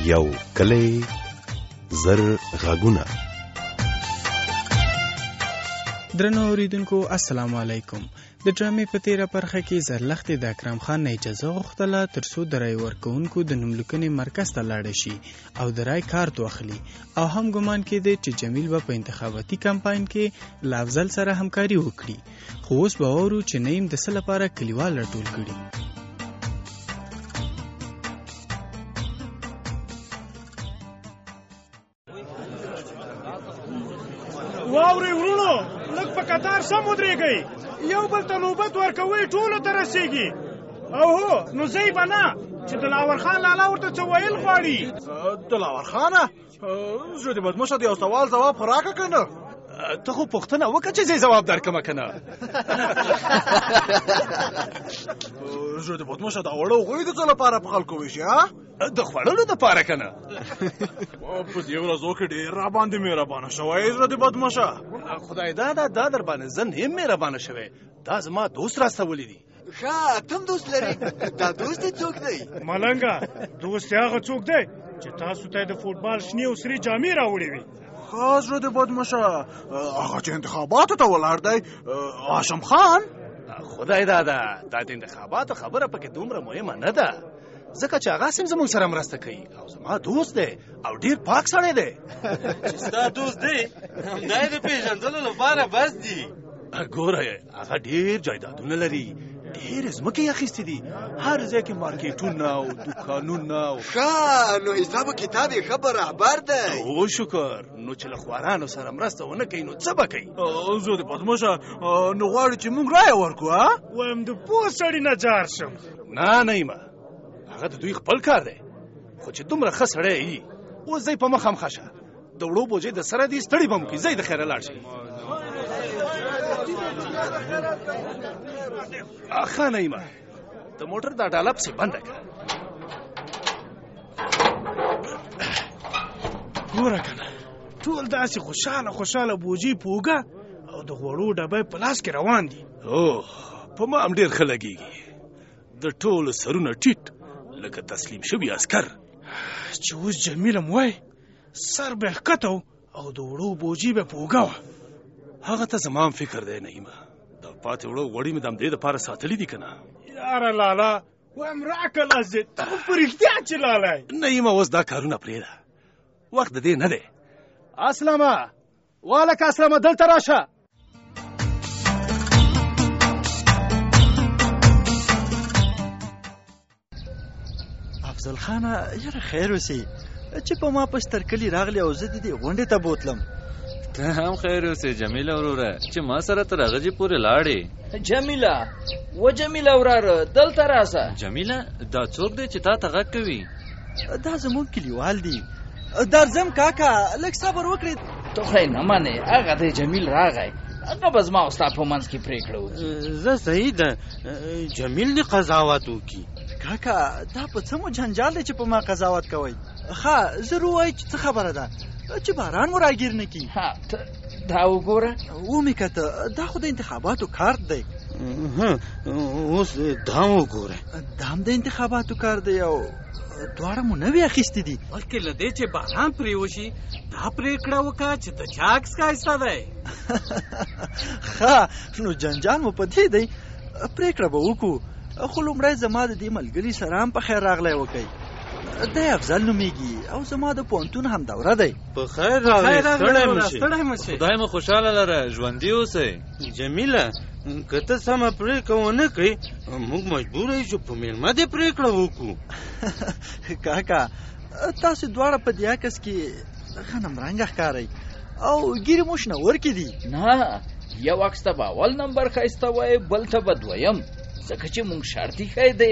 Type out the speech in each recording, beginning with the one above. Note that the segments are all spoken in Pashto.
یو کلی زر غږونه. درنو اوریدونکو السلام علیکم. د ډرامې په تیره برخه کې زرلښتې د اکرم خان نه اجازه غوښتله ترڅو د رای ورکوونکو د نوملیکنې مرکز ته لاړ شي او د رای کارت واخلي او هم ګمان کېده چې جمیل به په انتخاباتي کمپاین کې له افضل سره همکاري وکړي، خو اوس به واورو چې نعیم د څه لپاره کلیوال راټول کړي. واورئ ورونو، لږ په قطار سم ودرېږئ، یو بل ته نوبت ورکوئ، ټولو ته رسېږي. او هو نو ځئ به نه چې دلاور خان لالا ورته څه ویل غواړي. دلاور خانه زه د بدمشه د یو سوال ځواب خو راکړه که نه؟ ته خو پوښتنه وکړه چې زه ځواب درکړم که نه. زه د بدمشه دا وړه هغوی د څه لپاره په خلکو ویشي؟ د خوړلو دپاره که نه؟ په دې ورځو کې ډېر راباندې مهربانه شوی زړه د بدمشه. خدای دا در باندې زه نیم مهربانه شوی. دا زما دوست راستولی دی. ښه تم دوست لري؟ دا دوست دې څوک دی؟ ملنګه دوست هغه څوک دی چې تاسو ته د فوټبال شنې او سرې جامې راوړې وي. ښه زړه د بدمشه، هغه چې انتخاباتو ته ولاړ دی هاشم خان. خدای دا د انتخاباتو خبره پکې دومره مهمه نه ده، ځکه چې هغه سم زموږ سره مرسته کوي او زما دوست دی او ډېر پاک سړی دی. چې ستا دوست دی همدا یې د پېژندلو لپاره بس دي. ګوره هغه ډېر جایدادونه لري، ډېر ځمکې یې اخیستې دي، هر ځای کې مارکیټونه او دوکانونه. ښه نو حساب و کتاب یې ښه برابر دی. او شکر. نو چې له خوارانو سره مرسته ونه کوي نو څه به کوي؟ زه د بدمشه نو غواړي چې موږ رایه ورکړو؟ وایم د پوه سړي نه جار شم. نه نیمه، هغه د دوی خپل کار دی، خو چې دومره ښه سړی یي اوس ځئ په مخه مخشه، د وړو بوجۍ د سره دي، ستړي به مو کړي، ځئ د خیره لاړ شئ. ښه نیمه، د موټر دا ډاله پسې بنده کړه. ګوره که نه ټول داسې خوشحاله بوجي په اوږه او د غوړو ډبی په لاس کې روان دي. اوه په ما هم ډېر ښه لګېږي، د ټولو سرونه ټیټ لکه تسلیم شوي عسکر. چې اوس جمیله م وای سر به یې ښکته او د وړو بوجي به په اوږه وه. هغه ته زما هم فکر دی نیمه، دا پاتې وړو غوړي مې د همدې دپاره ساتلي دي که نه؟ یاره لالا وایم راکړه لازې ته خو په رښتیا چې لالا یې. نیمه اوس دا کارونه پرېږده، وخت د دې نه دی. اسلامه والک اسلامه دلته راشه. افضل خانه یاره خیر اوسې چې په ما په سترکلي راغلی او زه د دې غونډې ته بوتلم. ته هم خیر اوسې جمیله وروره چې ما سره تر هغه ځای پورې لاړې. جمیله وراره دلته راسه. جمیله دا څوک دی چې تا ته غږ کوي؟ دا زموږ کلیوال دي. درځم کاکا لږ صبر وکړئ. ته خو یې نه منې، هغه دی جمیل راغی، هغه به زما او ستا په منځ کې پرېکړه وکړي. زه صحیح ده جمیل دې قضاوت وکړي. کاکا دا په څه مو جنجال دی چې په ما قضاوت کوئ؟ ښه زر ووایئ چې څه خبره ده چې باران مو راګیر نه کي. دا وګوره ومې کته دا خو د انتخاباتو کارت دی. اوس دا وګوره دا هم د انتخاباتو کارت دی او دواړه مو نوي اخیستې دي. بلکې له دې چې باران پرې وشي دا پرېکړه وکړه چې د چا عکس ښایسته دی. ښه نو جنجال مو په دې دی، پرېکړه به وکړو، خو لومړی زما د دې ملګري سره هم په خیر راغلی وکئ. دی افضل نومیږي او زما د پوهنتون هم دوره دی. په خیر راغلی، ستړی مشي. خدای مو خوشحاله لره، ژوندي اوسئ. جمیله که ته سمه پرېکړه ونه کړې موږ مجبور یو چې په میلمه دې پرېکړه وکړو. کاکا تاسو دواړه په دې عکس کې ښه نمرنګه ښکارئ او ګیرې مو شنورکې دي. نه یو عکس ته به اول نمبر ښایسته وای، بل ته به دویم، ځکه چې مونږ شرط ایښی دی.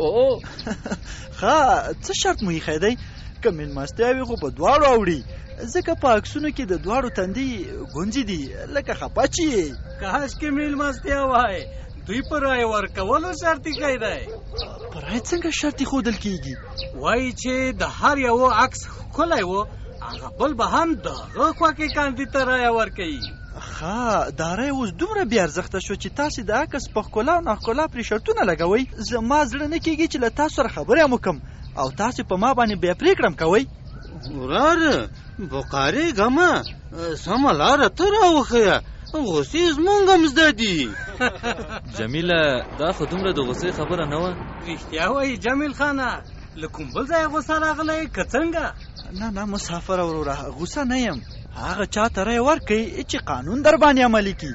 ښه څه شرط مو ایښی دی؟ که مېلمستیاوې خو په دواړو اوړي، ځکه په عکسونو کې د دواړو تندي ګونځې دي لکه خپچې. کاشکې مېلمستیا وای، دوی په رای ورکولو شرط ایښی دی. په رای څنګه شرط ایښودل کېږي؟ وایي چې د هر یو عکس ښکلی و، هغه بل به هم د هغه خوښې کاندید ته رایه ورکوي. ښه دا رای اوس دومره بې ارزښته شو چې تاسې د عکس په ښکلا او ناښکلا پرې شرطونه لګوئ. زما زړه نه کېږي چې له تاسو سره خبرې هم وکړم. او تاسو په ما باندې بیا پریکړم کوئ. وراره بقارې ګمه سمه لاره ته راوښیه، غصې زمونږ هم زده دي. جمیله دا خو دومره د غصې خبره نه وه. رښتیا وایي جمیل خانه، له کوم بل ځایه غوسه راغلی که څنګه؟ نه مسافر وروره، غوسه نه یم. هغه چا ته رایه ورکړئ چې قانون در باندې عملي کړي.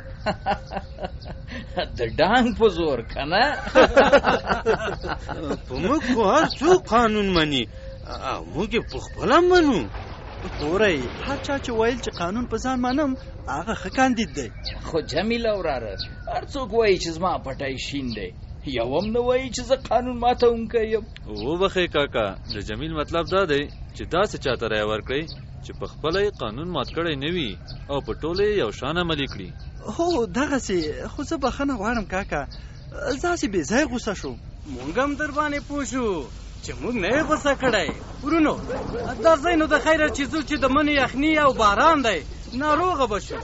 د ډانګ په زور که نه؟ په موږ خو هر څوک قانون مني او موږ یې په خپله منو. ګورئ، هر چا چې ویل چې قانون په ځان منم هغه ښه کاندید دی. خو جمیله وراره، هر څوک وایي چې زما پټی شین دی، یو هم نه وایي چې زه قانون ماتونکی یم. وبخئ کاکا، د جمیل مطلب دا دی چې داسې چاته رایه ورکړئ چې په خپله یې قانون مات کړی نه وي او په ټوله یې یو شان عملي کړي. هو دغسې، خو زه بخښنه غواړم کاکا، داسې بې ځایه غوسه شو. مونږ هم در باندې پوه شو چې موږ نه یې غوسه کړی. ورونو دا ځای نو د خیره چې ځو چې د منې یخني او باران دی، ناروغه به شو.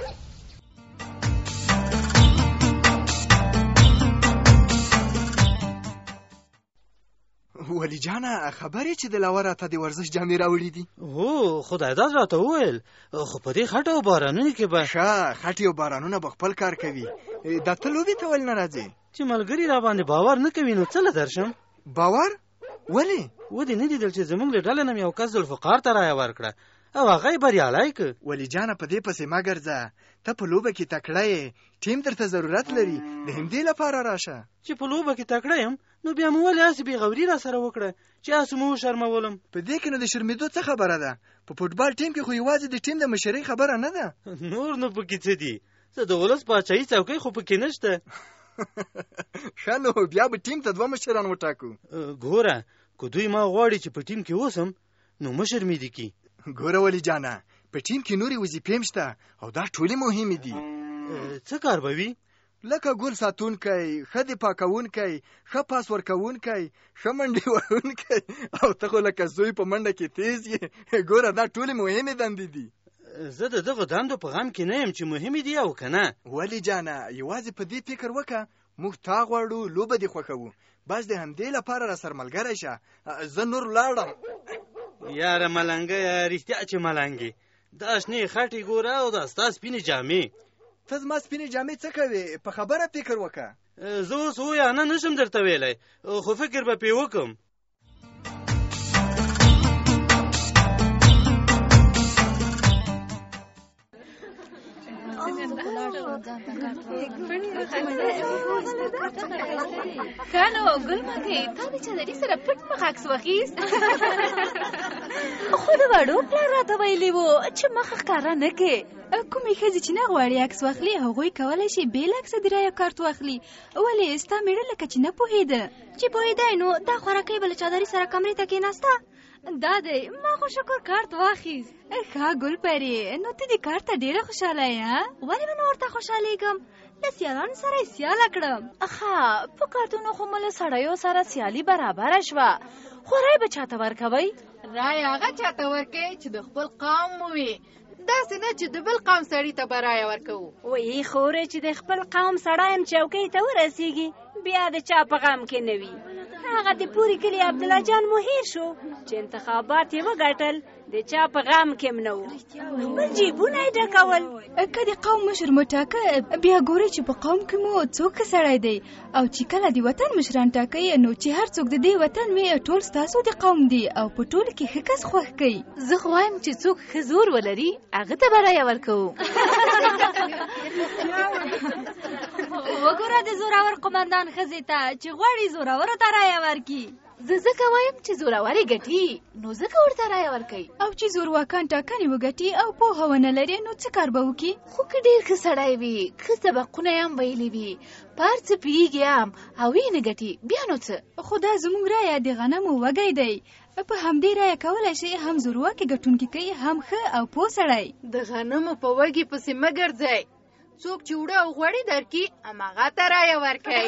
ولی جانه خبرې چې د لاور راته د ورزش جامې راوړي دي. هو خدای داد راته وویل، خو په دې خټه او بارانونو کې به ښه خټې او بارانونه به خپل کار کوي. دا ته لوبې ته ولې نه راځې؟ چې ملګري را باندې باور نه کوي نو څه له درشم؟ باور؟ ولې؟ ودې نه لیدل چې زموږ له ډلې نه یو کس ذوالفقار ته رایه ورکړه او هغه یې بریالی که. ولی جانه په دې پسې مه ګرځه، ته په لوبه کې تکړه یې، ټیم درته ضرورت لري، د همدې لپاره راشه. چې په لوبه کې تکړه یم نو بیا مو ولې هسې بېغوري را سره وکړه چې هسې مو وشرمولم؟ په دې کې نو د شرمېدو څه خبره ده؟ په فوټبال ټیم کې خو یوازې د ټیم د مشرۍ خبره نه ده. نور نو پکې څه دي؟ څه د ولس پاچاهي څوکۍ خو پکې نشته. ښه نو بیا به ټیم ته 2 مشران وټاکو. ګوره که دوی ما غواړي چې په ټیم کې اوسم نو مشر مې دي کی. ګوره ولی جانه، په ټیم کې نورې وظیفې هم شته او دا ټولې مهمې دي. څه کار به وي؟ لکه ګل ساتونکی، ښه دفاع کوونکی، ښه پاس ورکوونکی، ښه منډې وهونکی، او ته خو لکه زوی په منډه کې تیز یې. ګوره دا ټولې مهمې دندې دي. زه د دغه دندو په غم کې نه یم چې مهمې دي او که نه. ولې جانه یوازې په دې فکر وکړه، موږ تا غواړو، لوبه دې خوښوو، بس د همدې لپاره را سره ملګری شه. زه نور لاړم. یاره ملنګه، رښتیا چې ملنګې، دا شنې خټې ګوره او دا ستا سپینې جامې. ته زما سپینې جامې څه کوې؟ په خبره فکر وکړه. زه اوس یا نه نشم درته ویلی، خو فکر به پې وکړم. کانو ګل مکې، تا د چادري سره پټ مخ عکس واخیست. خو د وړو پلار راته ویلي وو چې مخ ښکاره نه کې. کومې ښځې چې نه غواړي عکس واخلي هغوی کولی شي بېل عکسه د رایه کارت واخلي. ولې ستا مېړه لکه چې نه پوهېده؟ چې پوهېدی نو دا خوراکۍ به له چادري سره کمرې ته کېناسته. دا دی ما خو شکر کارت واخیست. ښه ګل پرې، نو ته دې کارت ته ډېره خوشحاله یې؟ ولې به نه ورته خوشحالېږم؟ له سیالانو سره یې سیاله کړم. ښه په کارتونو خو مو له سړیو سره سیالي برابره شوه. خو رای به چاته ورکوئ؟ رای هغه چاته ورکوئ چې د خپل قوم مو وي، داسې نه چې د بل قوم سړي ته به رایه ورکوو. وایي خورې چې د خپل قوم سړی هم چوکۍ ته ورسېږي بیا د چا په غم کې نه وي. هغه د پوري کلي عبدالله جان مو هېر شو چې انتخابات یې وګټل، د چا په غم کې هم نه و، خپل جیبونه یې ډکول. که د قوم مشر مو ټاکه بیا ګورئ چې په قوم کې مو څوک ښه سړی دی، او چې کله د وطن مشران ټاکئ نو چې هر څوک د دې وطن وي ټول ستاسو د قوم دي او په ټولو کې ښه کس خوښ کوي. زه خو وایم چې څوک ښه زور ولري هغه ته به رایه ورکوو. وګوره د زورور قمندان ښځې ته چې غواړي زورورو ته رایه ورکړي. زه ځکه وایم چې زورورې ګټي نو ځکه ورته رایه ورکوي. او چې زورواکان ټاکنې وګټي او پوهه ونه لري نو څه کار به وکړي؟ خو که ډېر ښه سړی وي، ښه سبقونه یې هم ویلي وي، په هر څه پوهېږي هم او یې نه ګټي، بیا نو څه؟ خو دا زموږ رایه د غنمو وږی دی. په همدې رایه کولی شي هم زورواکې ګټونکي کوي هم ښه او پوه سړی. د غنمو په وږي پسې مه ګرځئ، څوک چې وړه او غوړي درکړي هماغه ته رایه ورکوئ.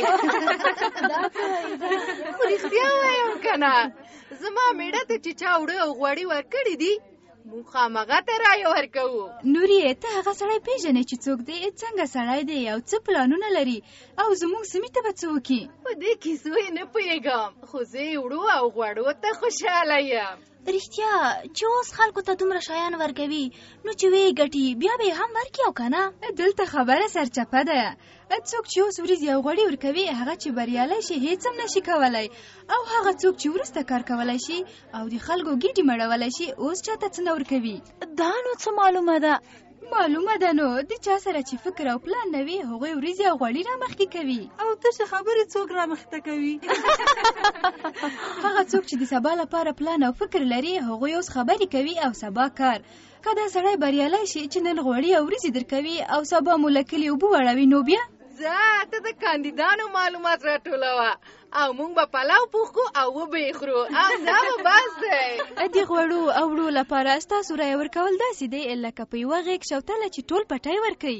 خو رښتیا وایم که نه، زما مېړه ته چې چا وړه او غوړي ورکړي دي موږ خامغه ته رایه ورکوو. نورې ته هغه سړی پیژنې چې څوک دی، څنګه سړی دی او څه پلانونه لري او زموږ سیمې ته به څه وکړي؟ په دې کیسو یې نه پوهېږم، خو زه یې وړو او غوړو ته خوشحاله یم. رښتیا چې اوس خلکو ته دومره شیان ورکوي نو چې وی ګټي بیا به هم ورکي او کنه. دلته خبره سرچپه ده. څوک چې اوس وریځې او غوړي ورکوي هغه چې بریالی شي هیڅ هم نشي کولی، او هغه څوک چې وروسته کار کولی شي او د خلکو ګیډې مړولی شي اوس چاته څه نه ورکوي. دا نو څه معلومه ده؟ معلومه ده نو د چا سره چې فکر او پلان نه وي هغوی وریځې او غوړي رامخکې کوي. او تشه خبرې څوک رامخته کوي؟ هغه څوک چې د سبا لپاره پلان او فکر لري هغوی اوس خبرې کوي او سبا کار. که دا سړی بریالی شي چې نن غوړي او وریځې درکوي او سبا مو له کلي اوبه واړوي نو بیا ځه ته د کاندیدانو معلومات راټولوه او موږ به پلاو پوښو او وبه یې خورو او دا به بس دی. د غوړو او وړو لپاره ستاسو رایه ورکول داسې دی لکه په یوه غېږ شوتله چې ټول پټی ورکوي.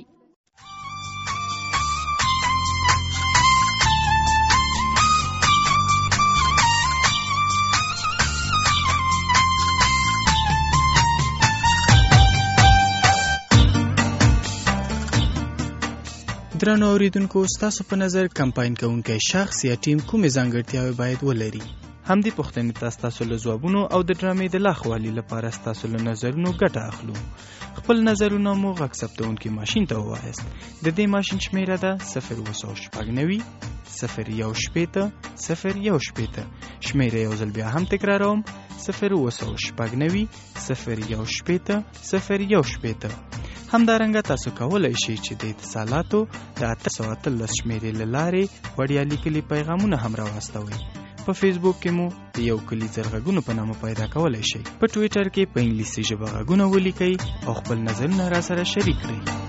درنو اوریدونکو، ستاسو په نظر کمپاین کوونکی شخص یا ټیم کومې ځانګړتیاوې باید ولري؟ همدې پوښتنې ته ستاسو له ځوابونو او د ډرامې د لاخوالي لپاره ستاسو له نظرونو ګټه اخلو. خپل نظرونه مو غږ ثبتونکي ماشین ته ووایاست. د دې ماشین شمیره ده 090 018 018. شمیره یو ځل بیا هم تکراروم 090 018 018. همدارنګه تاسو کولای شئ چې د اتصالاتو د 813 شمیرې له لارې وړیا لیکلي پیغامونه هم راواستوئ. په فیسبوک کې مو د یو کلي زرغږونو په نامه پیدا کولای شئ. په ټویټر کې په انګلیسي ژبه غږونه ولیکئ او خپل نظرونه را سره شریک کړئ.